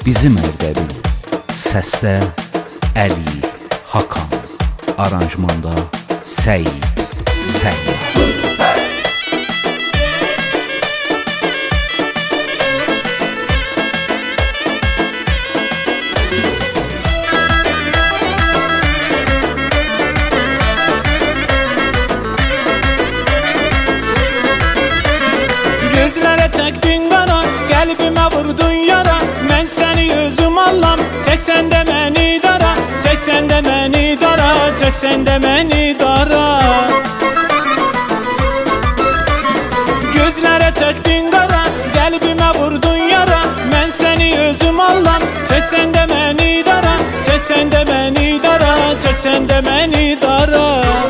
Bizim Ərdəbil. Səsdə Əli Hakan, aranjmanda Səid Səyyah. Gözlərə çəkdin qara, qəlbimə vurdun yara. Mən səni özüm allam, çəksən də məni dara. Çəksən də məni dara, çəksən də məni dara. Gözlərə çəkdin qara, qəlbimə vurdun yara. Mən səni özüm allam, çəksən də məni dara. Çəksən də məni dara, çəksən də məni dara.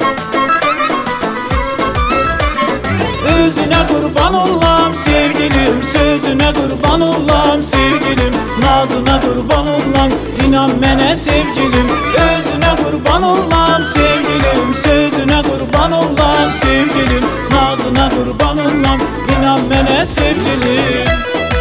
Özüne kurban olam sevgilim, sözüne kurban olam sevgilim, nazına kurban olam, inan mənə sevgilim. Özüne kurban olam sevgilim, sözüne kurban olam sevgilim, nazına kurban olam, inan mənə sevgilim.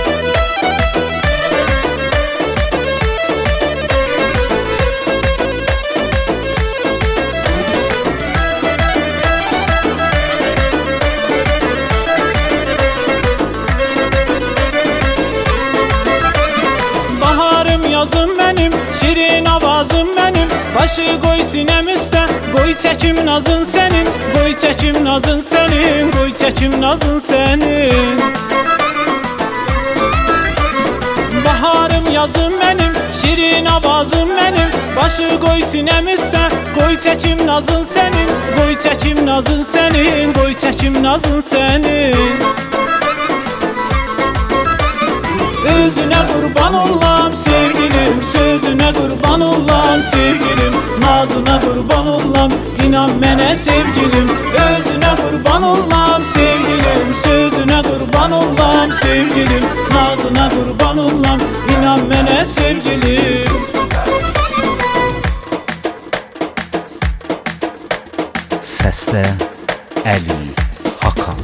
Yazım mənim, şirin avazım mənim. Başı qoy sinəm üstə, qoy çəkim nazın sənin. Qoy çəkim nazın sənin, qoy çəkim nazın sənin. Baharım yazım mənim, şirin avazım mənim. Başı qoy sinəm üstə, qoy çəkim nazın sənin. Qoy çəkim nazın sənin, qoy çəkim nazın sənin. Özüne kurban olam sevgilim, sözüne kurban olam sevgilim, nazına kurban olam, inan mənə sevgilim. Özüne kurban olam sevgilim, sözüne kurban olam sevgilim, nazına kurban olam, inan mənə sevgilim. Səsdə Əli Hakan.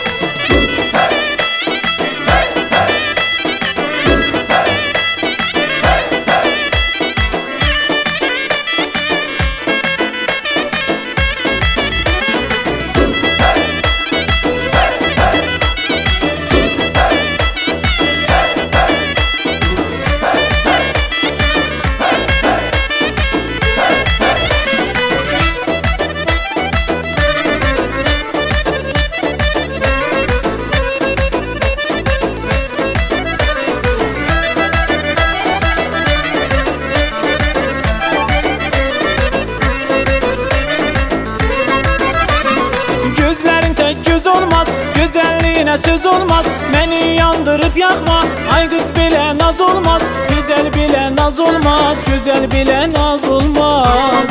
Gözəlliğinə söz olmaz, məni yandırıb yaxma. Ay qız belə naz olmaz, gözəl belə naz olmaz, gözəl belə naz olmaz.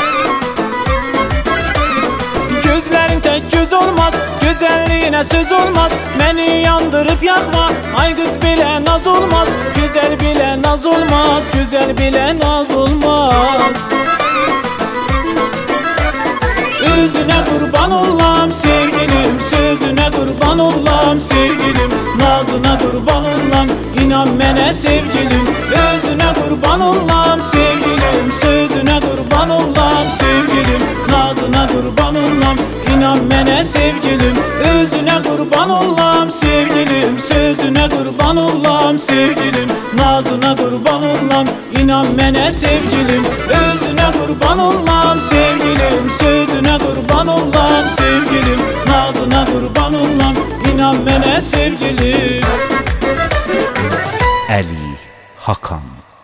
Gözlərin tək göz olmaz, gözəlliğinə söz olmaz, məni yandırıb yaxma. Ay qız belə naz olmaz, gözəl belə naz olmaz, gözəl belə naz olmaz. Özüne kurban olam sevgilim, sözüne kurban olam sevgilim, nazına kurban olam, inan mənə sevgilim. Özüne kurban olam sevgilim, sözüne kurban olam sevgilim, nazına kurban olam, inan mənə sevgilim. Özüne kurban olam sevgilim, sözüne kurban olam sevgilim, nazına kurban olam, inan mənə sevgilim. Özüne kurban olam sevgilim, sözüne kurban olam sevgilim, nazına kurban olam, inan mənə sevgilim. Əli Hakan.